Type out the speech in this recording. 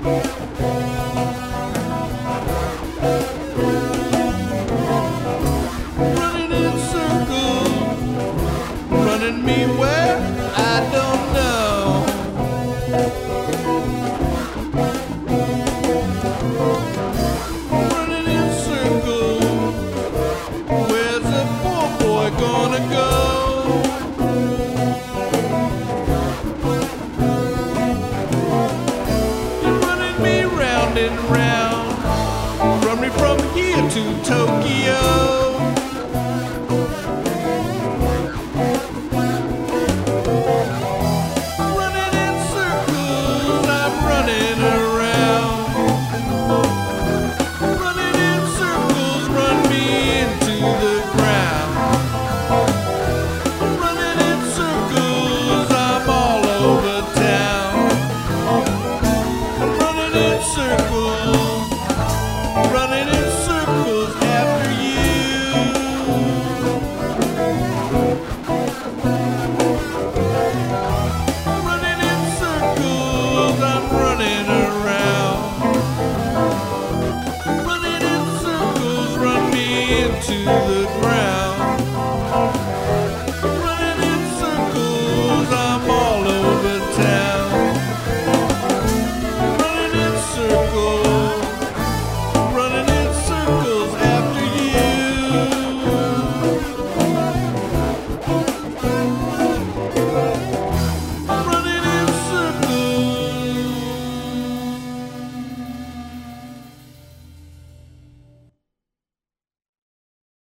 Running in circles, running me where I don't know. Running in circles, where's a poor boy gonna go? You're running me round and round, run me from here to Tokyo. Running in circles, I'm running around. Running in circles, run me into the ground. Running in circles, I'm all over town. Running in circles.